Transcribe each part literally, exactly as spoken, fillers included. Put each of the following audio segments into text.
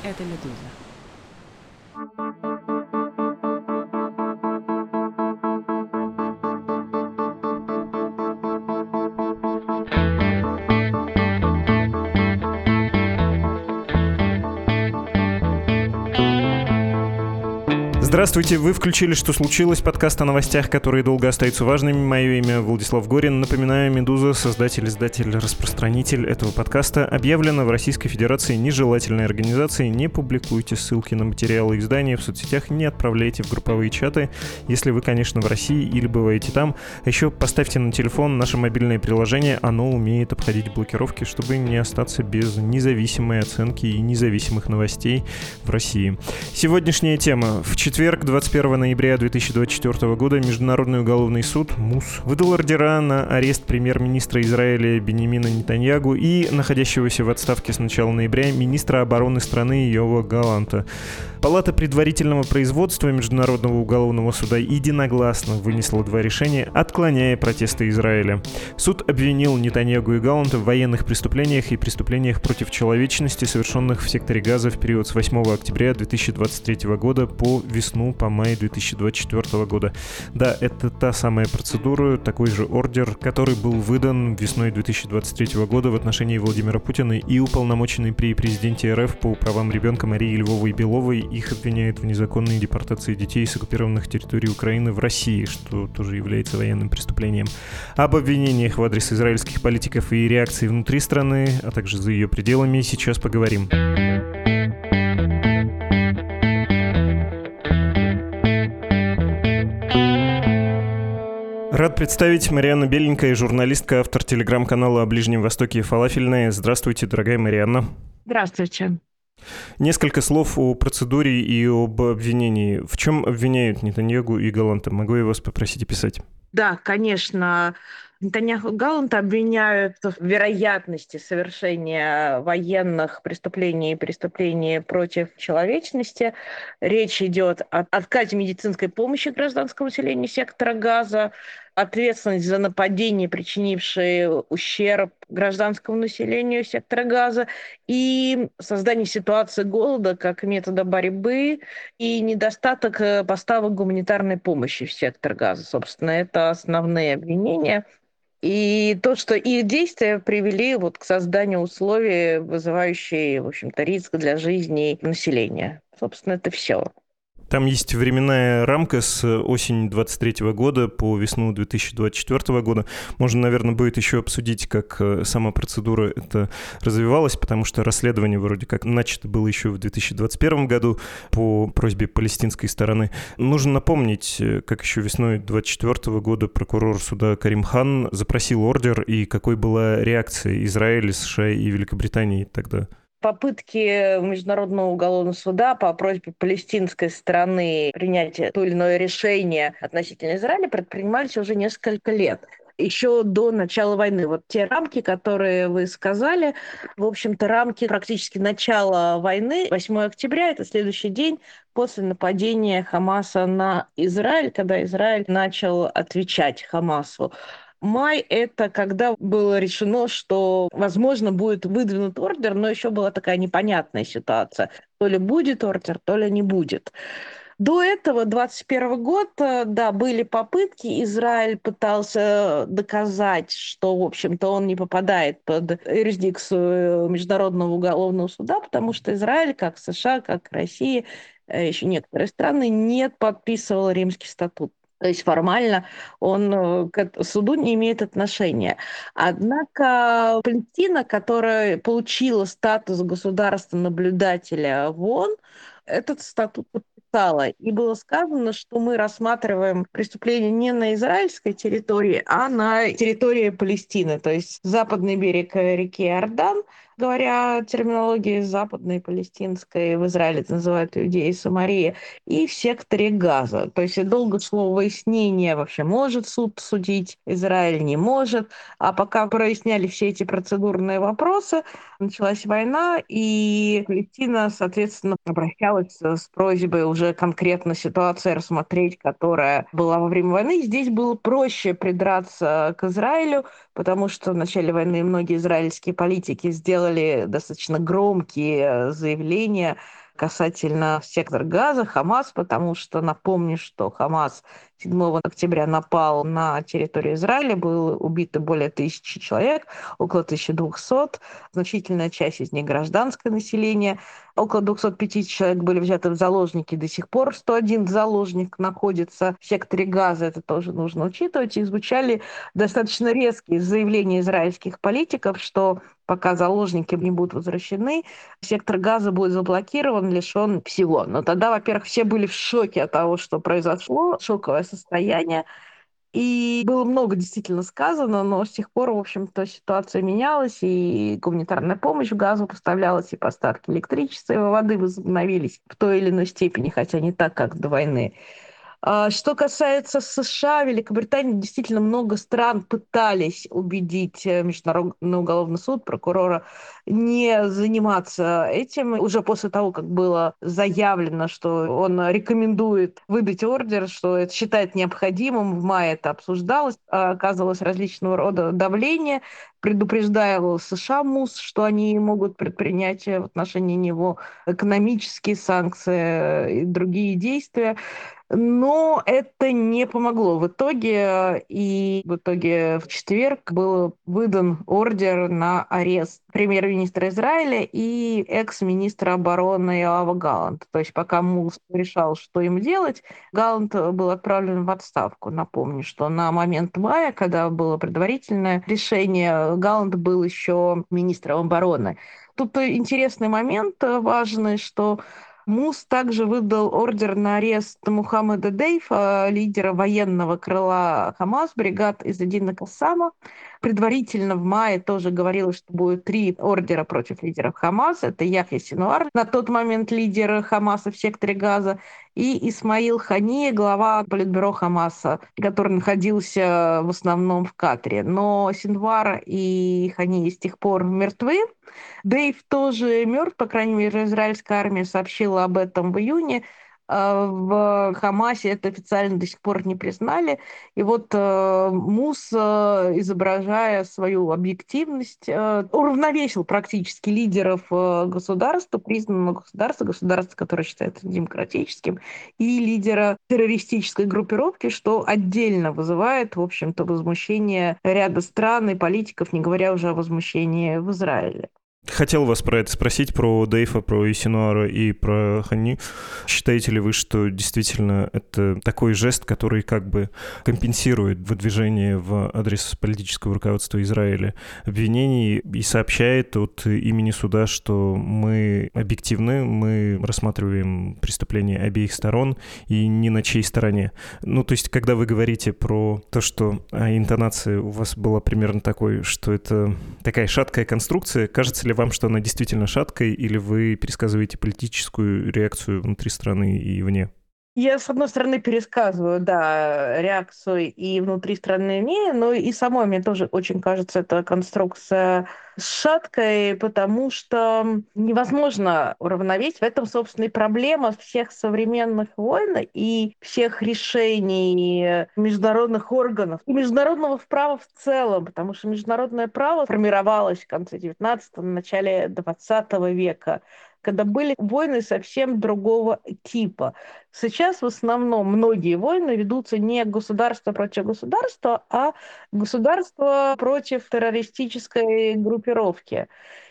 Это «Медуза». Здравствуйте, вы включили «Что случилось?» Подкаст о новостях, которые долго остаются важными. Мое имя Владислав Горин. Напоминаю, «Медуза», создатель, издатель, распространитель этого подкаста, объявлена в Российской Федерации нежелательной организацией. Не публикуйте ссылки на материалы издания в соцсетях, не отправляйте в групповые чаты, если вы, конечно, в России или бываете там. А еще поставьте на телефон наше мобильное приложение, оно умеет обходить блокировки, чтобы не остаться без независимой оценки и независимых новостей в России. Сегодняшняя тема. В четверг, двадцать первого ноября две тысячи двадцать четвёртого года, Международный уголовный суд МУС выдал ордера на арест премьер-министра Израиля Биньямина Нетаньягу и находящегося в отставке с начала ноября министра обороны страны Йоава Галанта. Палата предварительного производства Международного уголовного суда единогласно вынесла два решения, отклоняя протесты Израиля. Суд обвинил Нетаньягу и Галанта в военных преступлениях и преступлениях против человечности, совершенных в секторе Газа в период с восьмого октября две тысячи двадцать третьего года по весну, по май две тысячи двадцать четвёртого года. Да, это та самая процедура, такой же ордер, который был выдан весной две тысячи двадцать третьего года в отношении Владимира Путина и уполномоченной при президенте РФ по правам ребенка Марии Львовой-Беловой. Их обвиняют в незаконной депортации детей с оккупированных территорий Украины в России, что тоже является военным преступлением. Об обвинениях в адрес израильских политиков и реакции внутри страны, а также за ее пределами, сейчас поговорим. Рад представить Марианна Беленькая, журналистка, автор телеграм-канала о Ближнем Востоке «Фалафельная». Здравствуйте, дорогая Марианна. Здравствуйте. Несколько слов о процедуре и об обвинении. В чем обвиняют Нетаньягу и Галанта? Могу я вас попросить описать? Да, конечно. Нетаньяху и Галанта обвиняют в вероятности совершения военных преступлений и преступлений против человечности. Речь идет о отказе медицинской помощи гражданскому населению сектора Газа, ответственность за нападения, причинившие ущерб гражданскому населению сектора Газа, и создание ситуации голода как метода борьбы и недостаток поставок гуманитарной помощи в сектор Газа. Собственно, это основные обвинения. И то, что их действия привели вот к созданию условий, вызывающих, в общем-то, риск для жизни населения. Собственно, это все. Там есть временная рамка с осени двадцать третьего года по весну две тысячи двадцать четвёртого года. Можно, наверное, будет еще обсудить, как сама процедура это развивалась, потому что расследование вроде как начато было еще в две тысячи двадцать первом году по просьбе палестинской стороны. Нужно напомнить, как еще весной двадцать четвёртого года прокурор суда Карим Хан запросил ордер и какой была реакция Израиля, США и Великобритании тогда. Попытки Международного уголовного суда по просьбе палестинской стороны принять то или иное решение относительно Израиля предпринимались уже несколько лет. Еще до начала войны. Вот те рамки, которые вы сказали, в общем-то, рамки практически начала войны. восьмого октября — это следующий день после нападения Хамаса на Израиль, когда Израиль начал отвечать Хамасу. Май — это когда было решено, что, возможно, будет выдвинут ордер, но еще была такая непонятная ситуация. То ли будет ордер, то ли не будет. До этого, двадцать первый год, да, были попытки. Израиль пытался доказать, что, в общем-то, он не попадает под юрисдикцию Международного уголовного суда, потому что Израиль, как США, как Россия, еще некоторые страны, не подписывал Римский статут. То есть формально он к суду не имеет отношения. Однако Палестина, которая получила статус государства-наблюдателя в ООН, этот статут подписала. И было сказано, что мы рассматриваем преступление не на израильской территории, а на территории Палестины. То есть западный берег реки Иордан, говоря терминологией западной, палестинской, в Израиле это называют Иудея и Самария, и в секторе Газа. То есть долго шло выяснение, вообще может суд судить, Израиль не может. А пока проясняли все эти процедурные вопросы, началась война, и Палестина, соответственно, обращалась с просьбой уже конкретно ситуации рассмотреть, которая была во время войны. Здесь было проще придраться к Израилю, потому что в начале войны многие израильские политики сделали сделали достаточно громкие заявления касательно сектора Газа, Хамас, потому что напомню, что Хамас седьмого октября напал на территорию Израиля, было убито более тысячи человек, около тысячи двухсот, значительная часть из них гражданское население, около двухсот пятидесяти человек были взяты в заложники, до сих пор сто один заложник находится в секторе Газа, это тоже нужно учитывать, и звучали достаточно резкие заявления израильских политиков, что пока заложники не будут возвращены, сектор Газа будет заблокирован, лишен всего. Но тогда, во-первых, все были в шоке от того, что произошло, шоковое состояние. И было много действительно сказано, но с тех пор, в общем-то, ситуация менялась, и гуманитарная помощь в Газу поставлялась, и поставки электричества и воды возобновились в той или иной степени, хотя не так, как до войны. А Что касается США, Великобритании, действительно много стран пытались убедить э, Международный уголовный суд, прокурора, не заниматься этим. Уже после того, как было заявлено, что он рекомендует выдать ордер, что это считает необходимым, в мае это обсуждалось, а оказывалось различного рода давление, предупреждая США МУС, что они могут предпринять в отношении него экономические санкции э, и другие действия. Но это не помогло в итоге, и в итоге в четверг был выдан ордер на арест премьер-министра Израиля и экс-министра обороны Иоава Галланта. То есть пока МУС решал, что им делать, Галлант был отправлен в отставку. Напомню, что на момент мая, когда было предварительное решение, Галлант был еще министром обороны. Тут интересный момент важный, что МУС также выдал ордер на арест Мухаммеда Дейфа, лидера военного крыла Хамас, бригад Иззадина Кассама. Предварительно в мае тоже говорилось, что будет три ордера против лидеров Хамаса. Это Яхья Синуар, на тот момент лидер Хамаса в секторе Газа, и Исмаил Хания, глава политбюро Хамаса, который находился в основном в Катаре. Но Синвар и Хания с тех пор мертвы. Дейв тоже мертв, по крайней мере, израильская армия сообщила об этом в июне. А В Хамасе это официально до сих пор не признали. И вот э, МУС, э, изображая свою объективность, э, уравновесил практически лидеров э, государства, признанного государства, государства, которое считается демократическим, и лидера террористической группировки, что отдельно вызывает, в общем-то, возмущение ряда стран и политиков, не говоря уже о возмущении в Израиле. Хотел вас про это спросить, про Дейфа, про Исинуара и про Хани. Считаете ли вы, что действительно это такой жест, который как бы компенсирует выдвижение в адрес политического руководства Израиля обвинений и сообщает от имени суда, что мы объективны, мы рассматриваем преступления обеих сторон и ни на чьей стороне? Ну, то есть, когда вы говорите про то, что а, интонация у вас была примерно такой, что это такая шаткая конструкция, кажется ли вам, что она действительно шаткой, или вы пересказываете политическую реакцию внутри страны и вне? Я, с одной стороны, пересказываю, да, реакцию и внутри страны, и вне, но и самой мне тоже очень кажется эта конструкция шаткой, потому что невозможно уравновесить. В этом, собственно, и проблема всех современных войн и всех решений международных органов и международного права в целом, потому что международное право формировалось в конце девятнадцатого, начале двадцатого века, когда были войны совсем другого типа. Сейчас в основном многие войны ведутся не государство против государства, а государство против террористической группировки.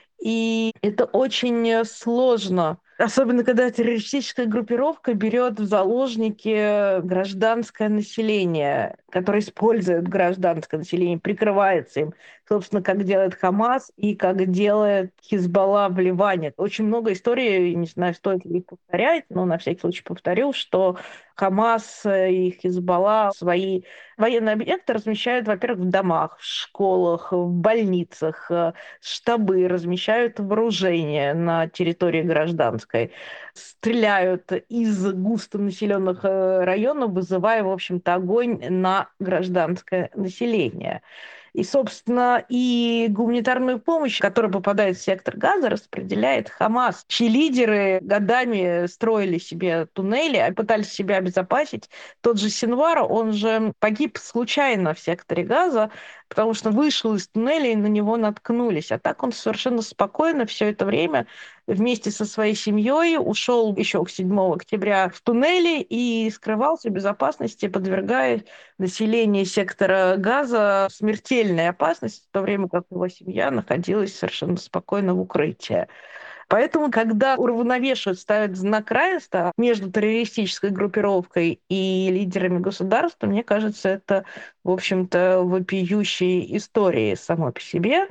И это очень сложно, особенно когда террористическая группировка берет в заложники гражданское население, которое использует гражданское население, прикрывается им, собственно, как делает Хамас и как делает Хизбалла в Ливане. Очень много историй, не знаю, стоит ли их повторять, но на всякий случай повторю, что Хамас и Хизбалла свои военные объекты размещают, во-первых, в домах, в школах, в больницах, штабы, размещают вооружение на территории гражданской, стреляют из густонаселенных районов, вызывая, в общем-то, огонь на гражданское население. И, собственно, и гуманитарную помощь, которая попадает в сектор Газа, распределяет Хамас, чьи лидеры годами строили себе туннели, пытались себя обезопасить. Тот же Синвар, он же погиб случайно в секторе Газа, потому что вышел из туннеля и на него наткнулись. А так он совершенно спокойно все это время вместе со своей семьей ушел еще к седьмого октября в туннеле и скрывался в безопасности, подвергая население сектора Газа смертельной опасности, в то время как его семья находилась совершенно спокойно в укрытии. Поэтому, когда уравновешивают, ставят знак равенства между террористической группировкой и лидерами государства, мне кажется, это, в общем-то, вопиющей историей самой по себе.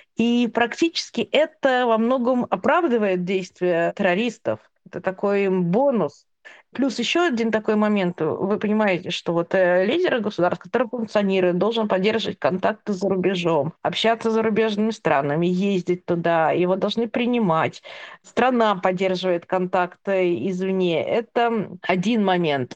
И практически это во многом оправдывает действия террористов. Это такой им бонус. Плюс еще один такой момент. Вы понимаете, что вот э, лидер государств, который функционирует, должен поддерживать контакты за рубежом, общаться с зарубежными странами, ездить туда, его должны принимать. Страна поддерживает контакты извне. Это один момент.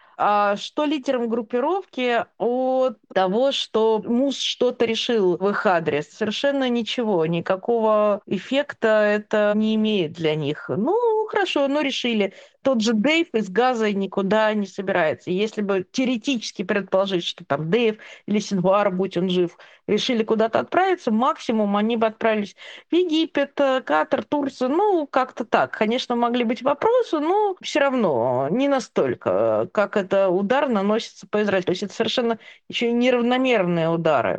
А что лидерам группировки от того, что МУС что-то решил в их адрес? Совершенно ничего, никакого эффекта это не имеет для них. Ну, хорошо, ну решили. Тот же Дэйв из Газа никуда не собирается. Если бы теоретически предположить, что там Дэйв или Синвар, будь он жив, решили куда-то отправиться, максимум они бы отправились в Египет, Катар, Турцию, ну, как-то так. Конечно, могли быть вопросы, но все равно не настолько, как это удар наносится по Израилю. То есть это совершенно еще и неравномерные удары.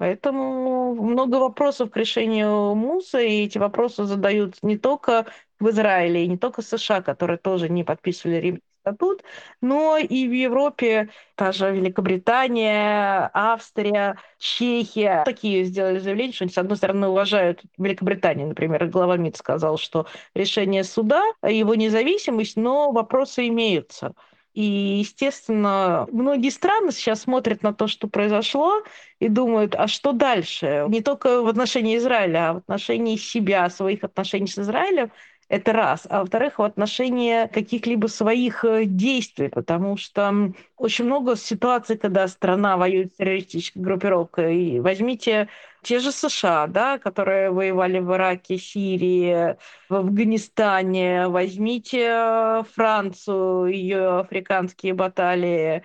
Поэтому много вопросов к решению МУСа, и эти вопросы задают не только в Израиле, и не только США, которые тоже не подписывали Римский статут, но и в Европе, та же Великобритания, Австрия, Чехия. Такие сделали заявление, что они, с одной стороны, уважают Великобританию. Например, глава МИД сказал, что решение суда, его независимость, но вопросы имеются. И, естественно, многие страны сейчас смотрят на то, что произошло, и думают, а что дальше? Не только в отношении Израиля, а в отношении себя, своих отношений с Израилем. Это раз. А во-вторых, в отношении каких-либо своих действий, потому что очень много ситуаций, когда страна воюет с террористической группировкой. И возьмите те же США, да, которые воевали в Ираке, Сирии, в Афганистане. Возьмите Францию, ее африканские баталии.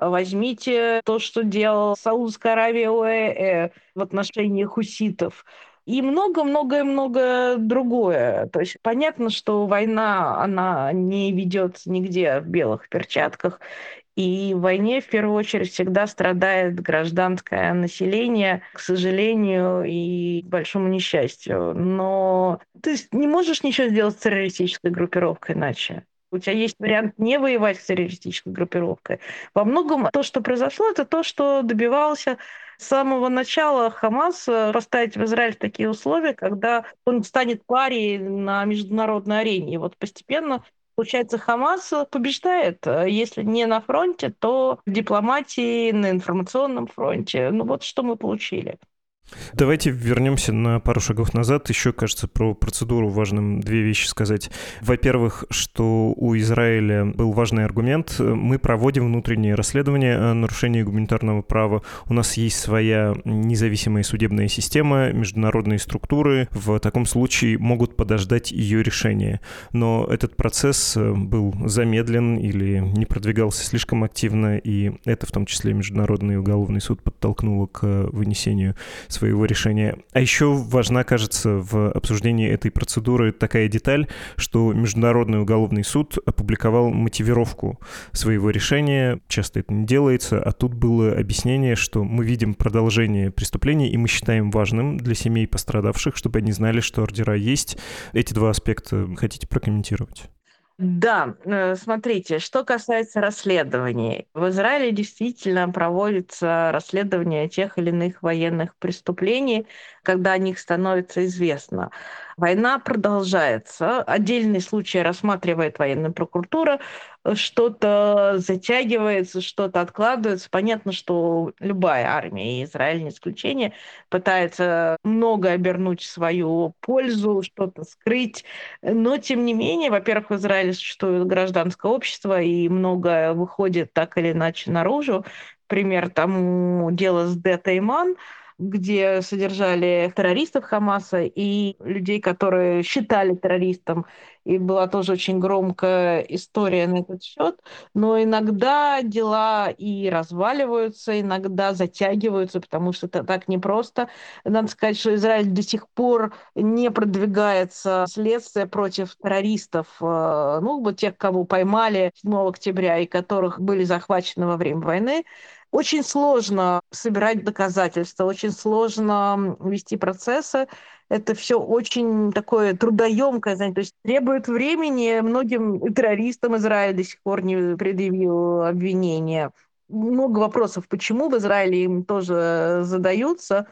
Возьмите то, что делал Саудовская Аравия ОЭЭ в отношении хуситов. И много-много-много другое. То есть понятно, что война, она не ведется нигде в белых перчатках. И в войне в первую очередь всегда страдает гражданское население, к сожалению, и к большому несчастью. Но ты не можешь ничего сделать с террористической группировкой иначе. У тебя есть вариант не воевать с террористической группировкой. Во многом то, что произошло, это то, что добивался с самого начала Хамас поставить в Израиль такие условия, когда он станет парией на международной арене. И вот постепенно, получается, Хамас побеждает. Если не на фронте, то в дипломатии, на информационном фронте. Ну вот что мы получили. Давайте вернемся на пару шагов назад. Еще, кажется, про процедуру важным две вещи сказать. Во-первых, что у Израиля был важный аргумент. Мы проводим внутреннее расследование о нарушении гуманитарного права. У нас есть своя независимая судебная система, международные структуры. В таком случае могут подождать ее решение. Но этот процесс был замедлен или не продвигался слишком активно, и это в том числе Международный уголовный суд подтолкнуло к вынесению своего решения. А еще важна, кажется, в обсуждении этой процедуры такая деталь, что Международный уголовный суд опубликовал мотивировку своего решения. Часто это не делается, а тут было объяснение, что мы видим продолжение преступлений, и мы считаем важным для семей пострадавших, чтобы они знали, что ордера есть. Эти два аспекта хотите прокомментировать? Да, смотрите, что касается расследований. В Израиле действительно проводится расследование тех или иных военных преступлений, когда о них становится известно. Война продолжается. Отдельные случаи рассматривает военная прокуратура. Что-то затягивается, что-то откладывается. Понятно, что любая армия, и Израиль не исключение, пытается много обернуть в свою пользу, что-то скрыть. Но, тем не менее, во-первых, в Израиле существует гражданское общество, и многое выходит так или иначе наружу. Пример тому дело с Де Тайман. где содержали террористов Хамаса и людей, которые считали террористом. И была тоже очень громкая история на этот счет. Но иногда дела и разваливаются, иногда затягиваются, потому что это так непросто. Надо сказать, что Израиль до сих пор не продвигается следствие против террористов, э, ну, вот тех, кого поймали седьмого октября и которых были захвачены во время войны. Очень сложно собирать доказательства, очень сложно вести процессы. Это все очень такое трудоемкое, знаете, то есть требует времени. Многим террористам Израиль до сих пор не предъявил обвинения. Много вопросов, почему в Израиле им тоже задаются,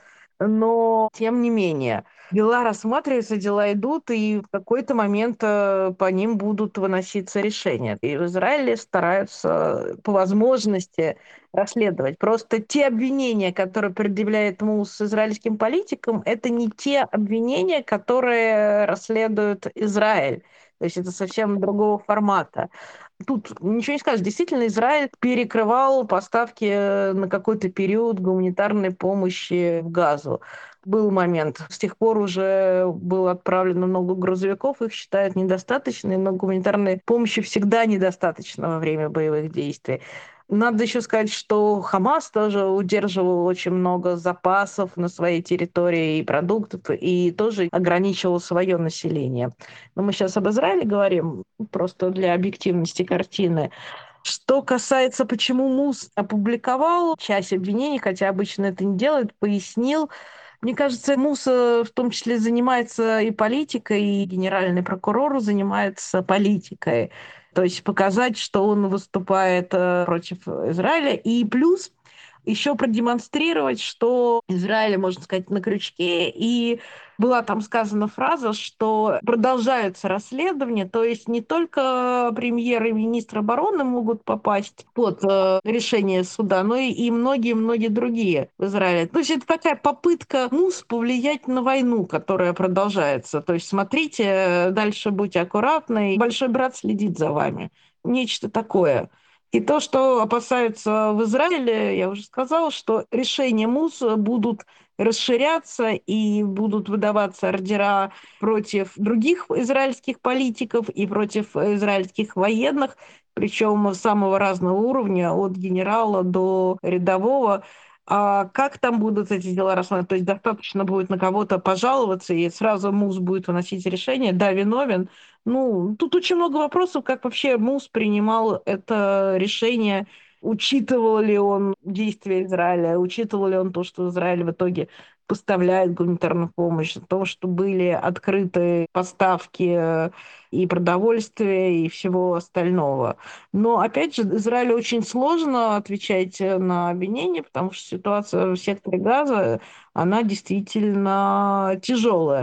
но тем не менее. Дела рассматриваются, дела идут, и в какой-то момент э, по ним будут выноситься решения. И в Израиле стараются по возможности расследовать. Просто те обвинения, которые предъявляет МУС израильским политикам, это не те обвинения, которые расследует Израиль. То есть это совсем другого формата. Тут ничего не скажешь. Действительно, Израиль перекрывал поставки э, на какой-то период гуманитарной помощи в Газу. Был момент. С тех пор уже было отправлено много грузовиков, их считают недостаточно, но гуманитарной помощи всегда недостаточно во время боевых действий. Надо еще сказать, что Хамас тоже удерживал очень много запасов на своей территории и продуктов, и тоже ограничивал свое население. Но мы сейчас об Израиле говорим, просто для объективности картины. Что касается, почему МУС опубликовал часть обвинений, хотя обычно это не делает, пояснил. Мне кажется, МУС э, в том числе занимается и политикой, и генеральный прокурор занимается политикой. То есть показать, что он выступает э, против Израиля. И плюс еще продемонстрировать, что Израиль, можно сказать, на крючке. И была там сказана фраза, что продолжаются расследования, то есть не только премьер и министр обороны могут попасть под э, решение суда, но и, и многие-многие другие в Израиле. То есть это такая попытка МУС повлиять на войну, которая продолжается. То есть смотрите, дальше будьте аккуратны, большой брат следит за вами. Нечто такое. И то, что опасаются в Израиле, я уже сказала, что решения МУС будут расширяться и будут выдаваться ордера против других израильских политиков и против израильских военных, причем самого разного уровня, от генерала до рядового. А как там будут эти дела рассматривать? То есть достаточно будет на кого-то пожаловаться, и сразу МУС будет выносить решение, да, виновен. Ну, тут очень много вопросов, как вообще МУС принимал это решение, учитывал ли он действия Израиля, учитывал ли он то, что Израиль в итоге поставляет гуманитарную помощь, то, что были открыты поставки э, и продовольствия, и всего остального. Но, опять же, Израилю очень сложно отвечать э, на обвинения, потому что ситуация в секторе Газа, она действительно тяжелая.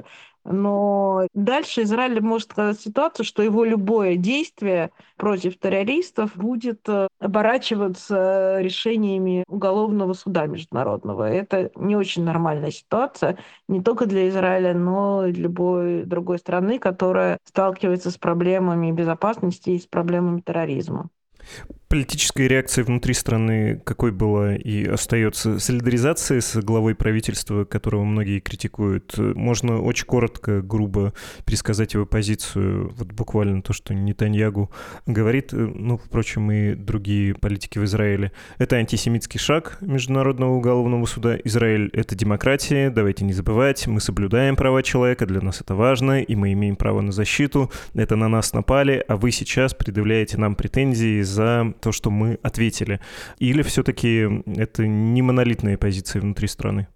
Но дальше Израиль может сказать ситуацию, что его любое действие против террористов будет э, оборачиваться решениями уголовного суда международного. Это не очень нормальная ситуация не только для Израиля, но и для любой другой страны, которая сталкивается с проблемами безопасности и с проблемами терроризма. Политическая реакция внутри страны какой была и остается? Солидаризация с главой правительства, которого многие критикуют? Можно очень коротко, грубо пересказать его позицию, вот буквально то, что Нетаньягу говорит, ну, впрочем, и другие политики в Израиле. Это антисемитский шаг Международного уголовного суда. Израиль — это демократия, давайте не забывать, мы соблюдаем права человека, для нас это важно, и мы имеем право на защиту. Это на нас напали, а вы сейчас предъявляете нам претензии за то, что мы ответили? Или все-таки это не монолитная позиция внутри страны?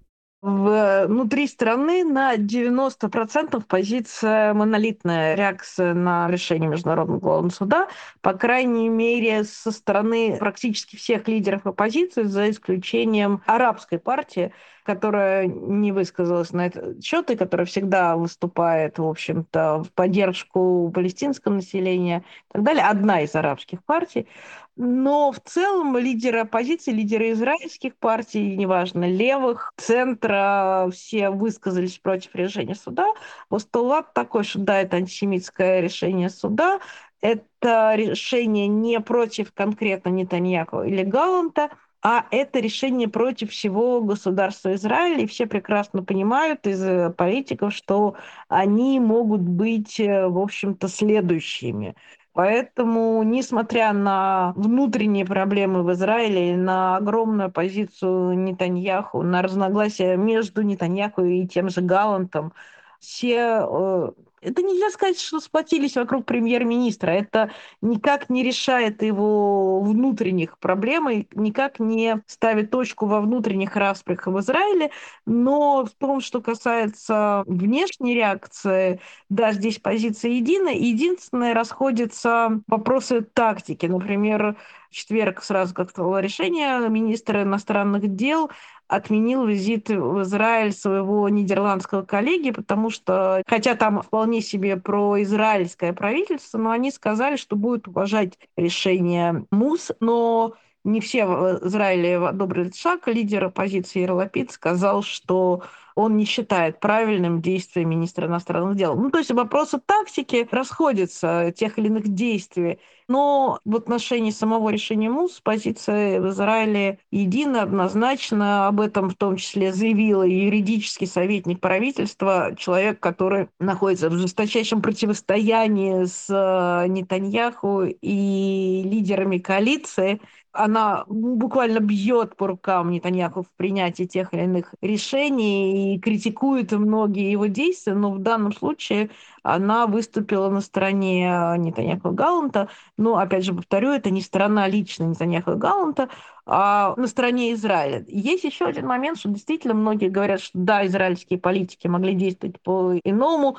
Внутри страны на девяносто процентов позиция монолитная реакция на решение Международного уголовного суда, по крайней мере, со стороны практически всех лидеров оппозиции, за исключением арабской партии, которая не высказалась на этот счет и которая всегда выступает, в общем-то, в поддержку палестинского населения и так далее. Одна из арабских партий. Но в целом лидеры оппозиции, лидеры израильских партий, неважно, левых, центра, все высказались против решения суда. Постулат такой, что да, это антисемитское решение суда, это решение не против конкретно Нетаньяху или Галанта, а это решение против всего государства Израиль, и все прекрасно понимают из политиков, что они могут быть, в общем-то, следующими. Поэтому, несмотря на внутренние проблемы в Израиле, на огромную позицию Нетаньяху, на разногласия между Нетаньяху и тем же Галлантом, все... э, это нельзя сказать, что сплотились вокруг премьер-министра. Это никак не решает его внутренних проблем и никак не ставит точку во внутренних распрях в Израиле. Но в том, что касается внешней реакции, да, здесь позиция единая. Единственное, расходятся вопросы тактики. Например, в четверг сразу как стало решение, министр иностранных дел отменил визит в Израиль своего нидерландского коллеги, потому что, хотя там вполне себе произраильское правительство, но они сказали, что будут уважать решение МУС, но не все в Израиле одобрили шаг. Лидер оппозиции Яир Лапид сказал, что он не считает правильным действия министра иностранных дел. Ну, то есть вопросы тактики расходятся тех или иных действий. Но в отношении самого решения МУС позиция в Израиле едина, однозначно. Об этом в том числе заявила и юридический советник правительства, человек, который находится в жесточайшем противостоянии с Нетаньяху и лидерами коалиции. Она буквально бьет по рукам Нетаньяху в принятии тех или иных решений и критикует многие его действия, но в данном случае она выступила на стороне Нетаньяху и Галланта. Но, опять же, повторю, это не сторона лично Нетаньяху и Галланта, а на стороне Израиля. Есть еще один момент, что действительно многие говорят, что да, израильские политики могли действовать по-иному,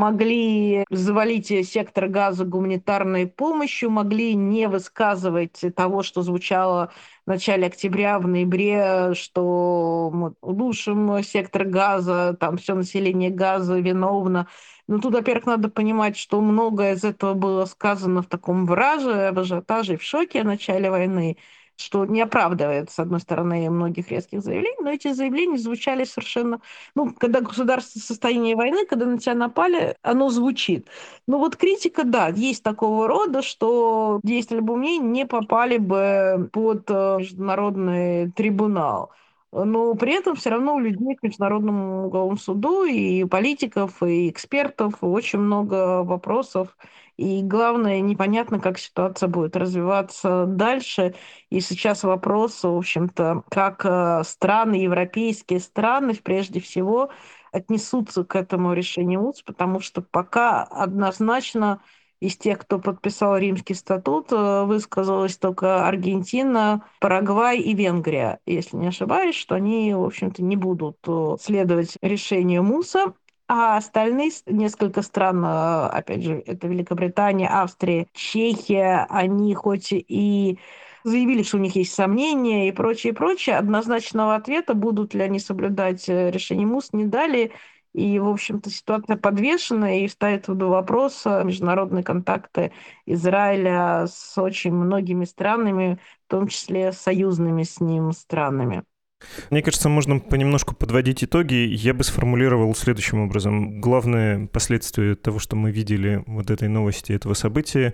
могли завалить сектор Газа гуманитарной помощью, могли не высказывать того, что звучало в начале октября, в ноябре, что мы удушим сектор Газа, там все население Газа виновно. Но тут, во-первых, надо понимать, что многое из этого было сказано в таком враже, в ажиотаже, в шоке в начале войны, что не оправдывает, с одной стороны, многих резких заявлений, но эти заявления звучали совершенно... Ну, когда государство в состоянии войны, когда на тебя напали, оно звучит. Но вот критика, да, есть такого рода, что действия Любомней не попали бы под международный трибунал. Но при этом все равно у людей к Международному уголовному суду и политиков, и экспертов очень много вопросов. И главное, непонятно, как ситуация будет развиваться дальше. И сейчас вопрос, в общем-то, как страны, европейские страны, прежде всего, отнесутся к этому решению МУЦ, потому что пока однозначно из тех, кто подписал Римский статут, высказалась только Аргентина, Парагвай и Венгрия. Если не ошибаюсь, что они, в общем-то, не будут следовать решению МУСа. А остальные несколько стран, опять же, это Великобритания, Австрия, Чехия, они хоть и заявили, что у них есть сомнения и прочее, прочее, однозначного ответа, будут ли они соблюдать решение МУС, не дали. И, в общем-то, ситуация подвешена, и ставит в виду вопрос международные контакты Израиля с очень многими странами, в том числе союзными с ним странами. Мне кажется, можно понемножку подводить итоги. Я бы сформулировал следующим образом. Главное последствие того, что мы видели вот этой новости, этого события,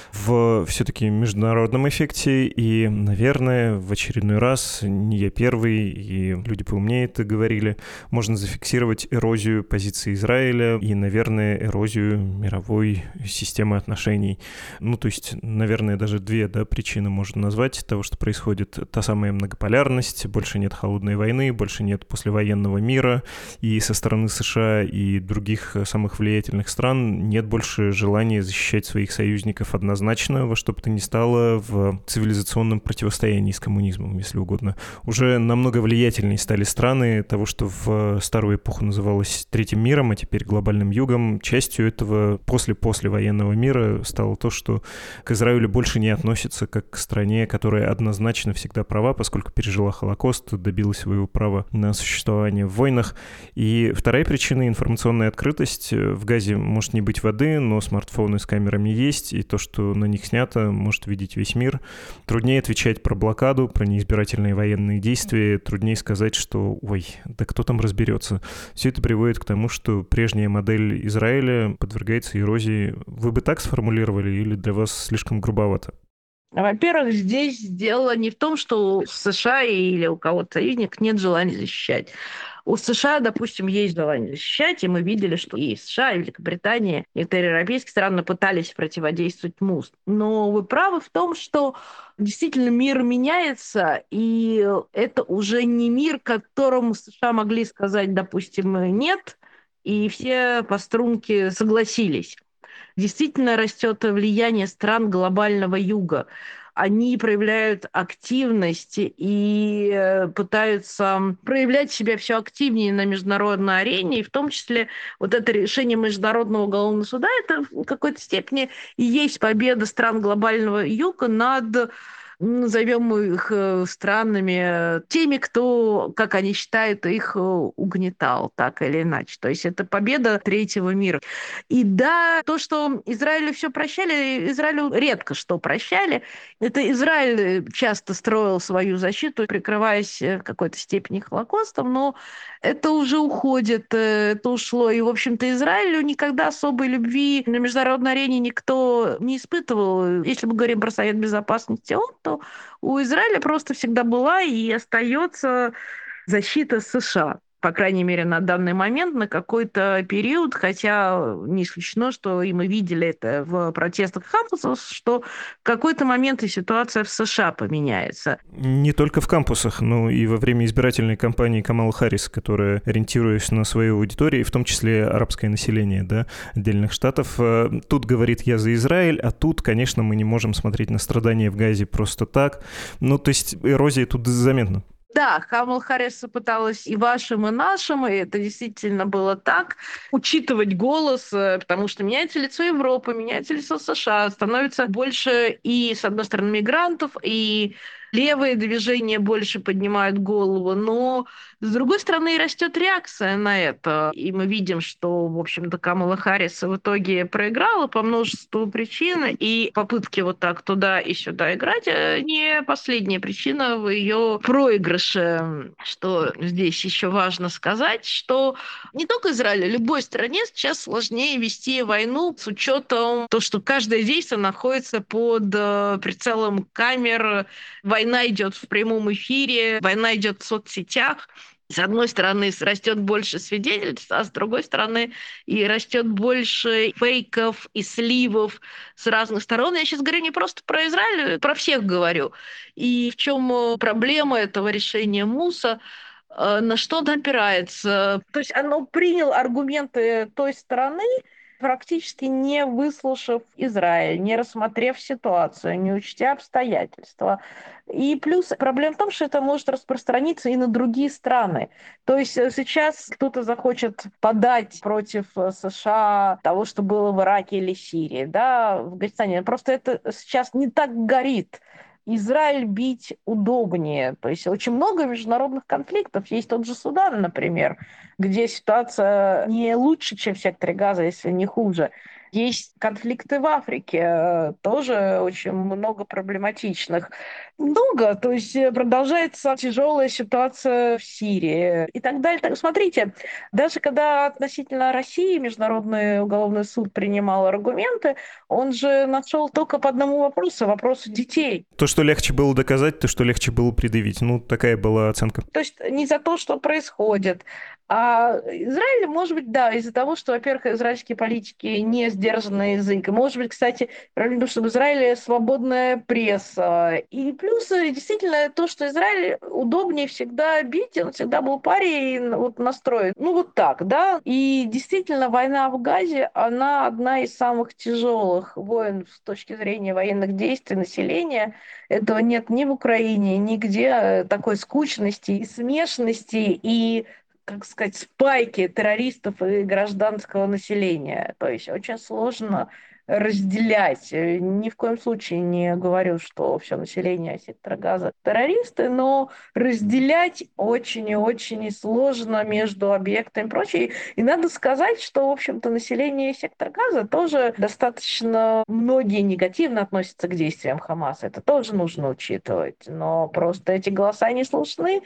в все-таки международном эффекте. И, наверное, в очередной раз, не я первый, и люди поумнее это говорили, можно зафиксировать эрозию позиции Израиля и, наверное, эрозию мировой системы отношений. Ну, то есть, наверное, даже две да, причины можно назвать того, что происходит. Та самая многополярность, больше нет холодной войны, больше нет послевоенного мира, и со стороны США и других самых влиятельных стран нет больше желания защищать своих союзников однозначно во что бы то ни стало в цивилизационном противостоянии с коммунизмом, если угодно. Уже намного влиятельнее стали страны того, что в старую эпоху называлось Третьим миром, а теперь глобальным югом. Частью этого после-послевоенного мира стало то, что к Израилю больше не относится как к стране, которая однозначно всегда права, поскольку пережила Холокост, добилась своего права на существование в войнах. И вторая причина — информационная открытость. В Газе может не быть воды, но смартфоны с камерами есть, и то, что на них снято, может видеть весь мир. Труднее отвечать про блокаду, про неизбирательные военные действия, труднее сказать, что «ой, да кто там разберется». Все это приводит к тому, что прежняя модель Израиля подвергается эрозии. Вы бы так сформулировали или для вас слишком грубовато? Во-первых, здесь дело не в том, что у США или у кого-то союзник нет желания защищать. У США, допустим, есть желание защищать, и мы видели, что и США, и Великобритания, и некоторые европейские страны пытались противодействовать МУС. Но вы правы в том, что действительно мир меняется, и это уже не мир, которому США могли сказать, допустим, нет, и все по струнке согласились. Действительно растет влияние стран глобального юга. Они проявляют активность и э, пытаются проявлять себя все активнее на международной арене, и в том числе вот это решение Международного уголовного суда, это в какой-то степени и есть победа стран глобального юга над, назовем их э, странами, э, теми, кто, как они считают, их э, угнетал, так или иначе. То есть это победа третьего мира. И да, то, что Израилю все прощали, Израилю редко что прощали. Это Израиль часто строил свою защиту, прикрываясь э, в какой-то степени Холокостом, но это уже уходит, э, это ушло. И, в общем-то, Израилю никогда особой любви на международной арене никто не испытывал. Если мы говорим про Совет Безопасности ООН, то у Израиля просто всегда была и остается защита США. По крайней мере, на данный момент, на какой-то период, хотя не исключено, что и мы видели это в протестах кампусов, что в какой-то момент и ситуация в США поменяется. Не только в кампусах, но и во время избирательной кампании Камалы Харрис, которая, ориентируясь на свою аудиторию, в том числе арабское население, да, отдельных штатов, тут говорит «я за Израиль», а тут, конечно, мы не можем смотреть на страдания в Газе просто так. Ну, то есть эрозия тут заметна. Да, Камала Харрис пыталась и вашим, и нашим, и это действительно было так. Учитывать голос, потому что меняется лицо Европы, меняется лицо США, становится больше и, с одной стороны, мигрантов, и левые движения больше поднимают голову, но, с другой стороны, и растет реакция на это. И мы видим, что, в общем-то, Камала Харрис в итоге проиграла по множеству причин, и попытки вот так туда и сюда играть не последняя причина в ее проигрыше. Что здесь еще важно сказать, что не только Израилю, любой стране сейчас сложнее вести войну с учетом того, что каждое действие находится под прицелом камер. Война идет в прямом эфире, война идет в соцсетях. С одной стороны, растет больше свидетельств, а с другой стороны, и растет больше фейков и сливов с разных сторон. Я сейчас говорю не просто про Израиль, про всех говорю. И в чем проблема этого решения МУСа? На что он опирается? То есть оно приняло аргументы той стороны, практически не выслушав Израиль, не рассмотрев ситуацию, не учтя обстоятельства. И плюс проблема в том, что это может распространиться и на другие страны. То есть сейчас кто-то захочет подать против США того, что было в Ираке или Сирии, да, в Афганистане. Просто это сейчас не так горит. Израиль бить удобнее. То есть очень много международных конфликтов. Есть тот же Судан, например, где ситуация не лучше, чем в секторе Газа, если не хуже. Есть конфликты в Африке, тоже очень много проблематичных. Много, то есть продолжается тяжелая ситуация в Сирии и так далее. Так, смотрите, даже когда относительно России Международный уголовный суд принимал аргументы, он же нашел только по одному вопросу, вопросу детей. То, что легче было доказать, то, что легче было предъявить. Ну, такая была оценка. То есть не за то, что происходит. А Израиль, может быть, да, из-за того, что, во-первых, израильские политики не сдержанный язык. И, может быть, кстати, проблема, что в Израиле свободная пресса. И плюс, действительно, то, что Израиль удобнее всегда бить, он всегда был парей вот настроен. Ну, вот так, да. И действительно, война в Газе, она одна из самых тяжелых войн с точки зрения военных действий населения. Этого нет ни в Украине, нигде такой скучности и смешанности, и как сказать, спайки террористов и гражданского населения. То есть очень сложно разделять. Ни в коем случае не говорю, что все население сектора Газа террористы, но разделять очень и очень сложно между объектами и прочее. И надо сказать, что, в общем-то, население сектора Газа тоже достаточно многие негативно относятся к действиям Хамаса. Это тоже нужно учитывать. Но просто эти голоса не слышны,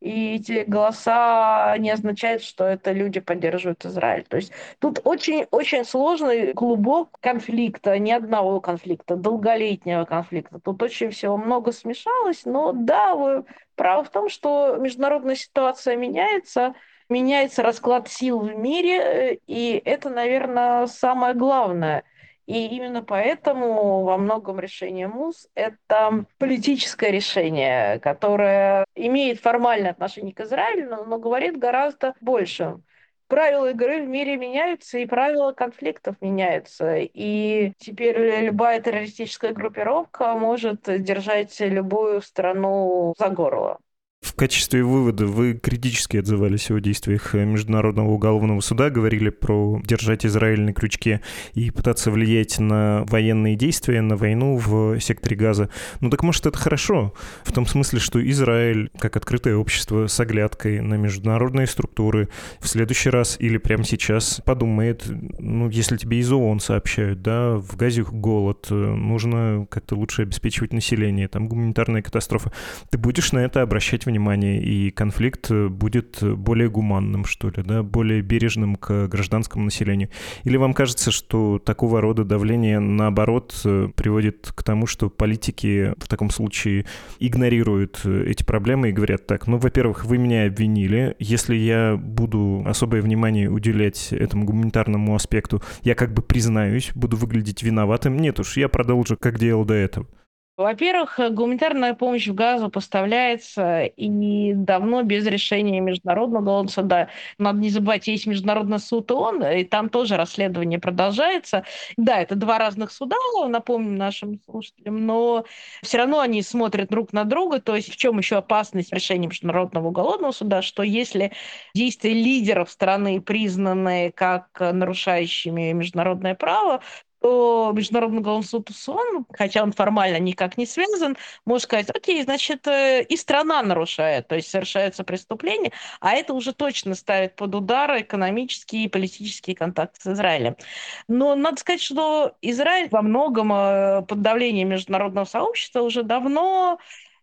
и эти голоса не означают, что это люди поддерживают Израиль. То есть тут очень-очень сложный клубок конфликта, не одного конфликта, долголетнего конфликта. Тут очень всего много смешалось, но да, вы правы в том, что международная ситуация меняется, меняется расклад сил в мире, э, и это, наверное, самое главное. И именно поэтому во многом решение МУС — это политическое решение, которое имеет формальное отношение к Израилю, но, но говорит гораздо больше. Правила игры в мире меняются, и правила конфликтов меняются. И теперь любая террористическая группировка может держать любую страну за горло. В качестве вывода вы критически отзывались о действиях Международного уголовного суда, говорили про держать Израиль на крючке и пытаться влиять на военные действия, на войну в секторе Газа. Ну так может это хорошо, в том смысле, что Израиль, как открытое общество с оглядкой на международные структуры, в следующий раз или прямо сейчас подумает, ну если тебе из ООН сообщают, да, в Газе голод, нужно как-то лучше обеспечивать население, там гуманитарная катастрофа, ты будешь на это обращать внимание, и конфликт будет более гуманным, что ли, да, более бережным к гражданскому населению? Или вам кажется, что такого рода давление, наоборот, приводит к тому, что политики в таком случае игнорируют эти проблемы и говорят так: ну, во-первых, вы меня обвинили, если я буду особое внимание уделять этому гуманитарному аспекту, я как бы признаюсь, буду выглядеть виноватым, нет уж, я продолжу, как делал до этого. Во-первых, гуманитарная помощь в Газу поставляется и давно без решения Международного уголовного суда. Надо не забывать, есть Международный суд ООН, и там тоже расследование продолжается. Да, это два разных суда, напомню нашим слушателям, но все равно они смотрят друг на друга. То есть в чем еще опасность решения Международного уголовного суда, что если действия лидеров страны признаны как нарушающими международное право, то Международный уголовный суд ООН, хотя он формально никак не связан, может сказать: окей, значит, э, и страна нарушает, то есть совершаются преступления, а это уже точно ставит под удар экономические и политические контакты с Израилем. Но надо сказать, что Израиль во многом э, под давлением международного сообщества уже давно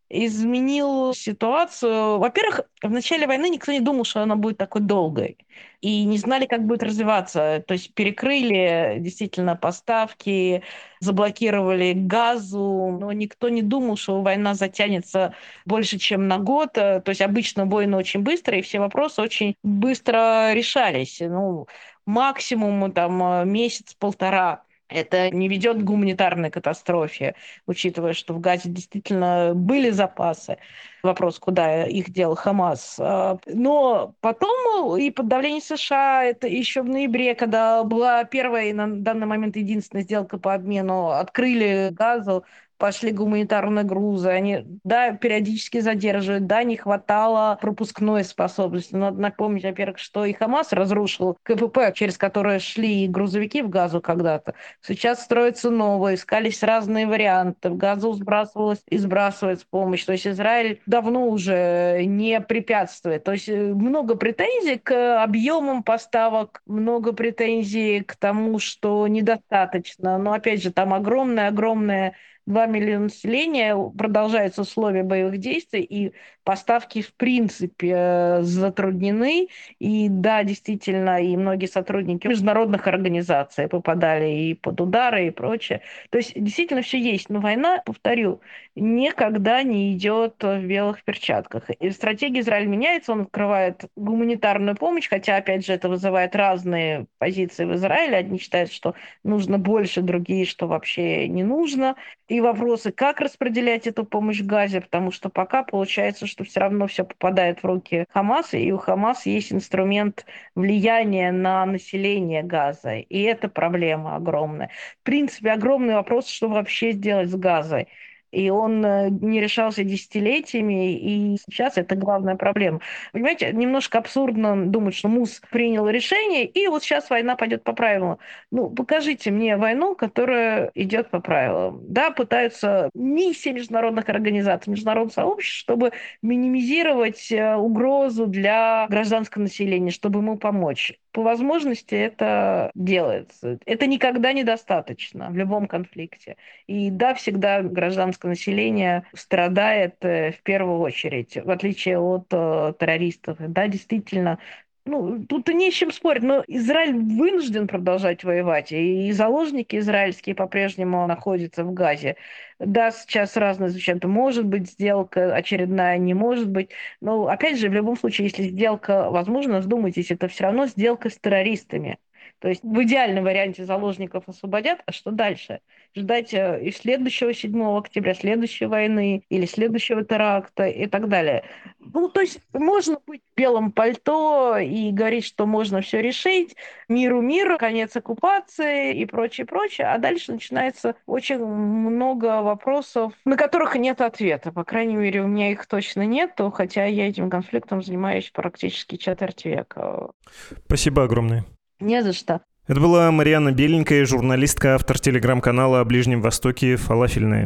изменил ситуацию. Во-первых, в начале войны никто не думал, что она будет такой долгой. И не знали, как будет развиваться. То есть перекрыли действительно поставки, заблокировали газу, но никто не думал, что война затянется больше, чем на год. То есть обычно войны очень быстро, и все вопросы очень быстро решались. Ну, максимум там месяц-полтора. Это не ведет к гуманитарной катастрофе, учитывая, что в Газе действительно были запасы. Вопрос, куда их делал Хамас. А, Но потом и под давлением США, это еще в ноябре, когда была первая и на данный момент единственная сделка по обмену, открыли Газу, пошли гуманитарные грузы, они, да, периодически задерживают, да, не хватало пропускной способности. Надо напомнить, во-первых, что и Хамас разрушил КПП, через которое шли грузовики в Газу когда-то. Сейчас строятся новые, искались разные варианты. В Газу сбрасывалась и сбрасывается помощь. То есть Израиль давно уже не препятствует. То есть много претензий к объемам поставок, много претензий к тому, что недостаточно. Но опять же, там огромное-огромное два миллиона населения, продолжаются условия боевых действий, и поставки в принципе э, затруднены. И да, действительно, и многие сотрудники международных организаций попадали и под удары, и прочее. То есть действительно все есть. Но война, повторю, никогда не идет в белых перчатках. И стратегия Израиля меняется, он открывает гуманитарную помощь, хотя, опять же, это вызывает разные позиции в Израиле. Одни считают, что нужно больше, другие, что вообще не нужно. И вопросы, как распределять эту помощь в Газе, потому что пока получается, что все равно все попадает в руки Хамаса, и у Хамаса есть инструмент влияния на население Газа, и это проблема огромная. В принципе, огромный вопрос, что вообще сделать с Газой. И он э, не решался десятилетиями, и сейчас это главная проблема. Понимаете, немножко абсурдно думать, что МУС принял решение, и вот сейчас война пойдет по правилам. Ну, покажите мне войну, которая идет по правилам. Да, пытаются миссии международных организаций, международного сообщества, чтобы минимизировать э, угрозу для гражданского населения, чтобы ему помочь. по возможности это делается. Это никогда недостаточно в любом конфликте. И да, всегда гражданское население страдает в первую очередь, в отличие от э, террористов. Да, действительно, ну, тут и не с чем спорить, но Израиль вынужден продолжать воевать, и заложники израильские по-прежнему находятся в Газе. Да, сейчас разные звучат. Может быть, сделка очередная, не может быть. Но, опять же, в любом случае, если сделка возможна, вдумайтесь, это все равно сделка с террористами. То есть в идеальном варианте заложников освободят, а что дальше? Ждать и следующего седьмого октября, следующей войны или следующего теракта и так далее. Ну, то есть можно быть в белом пальто и говорить, что можно все решить, миру мир, конец оккупации и прочее, прочее, а дальше начинается очень много вопросов, на которых нет ответа. По крайней мере, у меня их точно нет, хотя я этим конфликтом занимаюсь практически четверть века. Спасибо огромное. Не за что. Это была Марьяна Беленькая, журналистка, автор телеграм-канала о Ближнем Востоке «Фалафельная».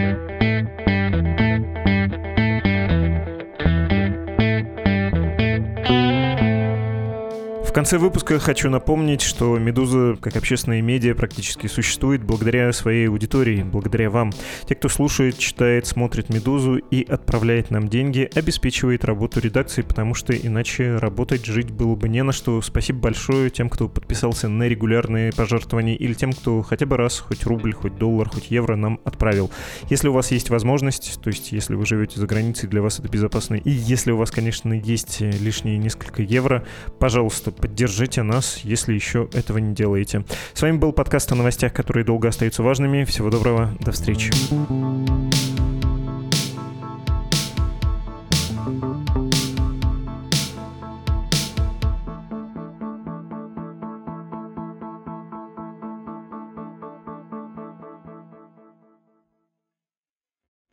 В конце выпуска хочу напомнить, что «Медуза» как общественное медиа практически существует благодаря своей аудитории, благодаря вам. Те, кто слушает, читает, смотрит «Медузу» и отправляет нам деньги, обеспечивает работу редакции, потому что иначе работать, жить было бы не на что. Спасибо большое тем, кто подписался на регулярные пожертвования, или тем, кто хотя бы раз, хоть рубль, хоть доллар, хоть евро нам отправил. Если у вас есть возможность, то есть если вы живете за границей, для вас это безопасно, и если у вас, конечно, есть лишние несколько евро, пожалуйста, поддержите нас, если еще этого не делаете. С вами был подкаст о новостях, которые долго остаются важными. Всего доброго, до встречи.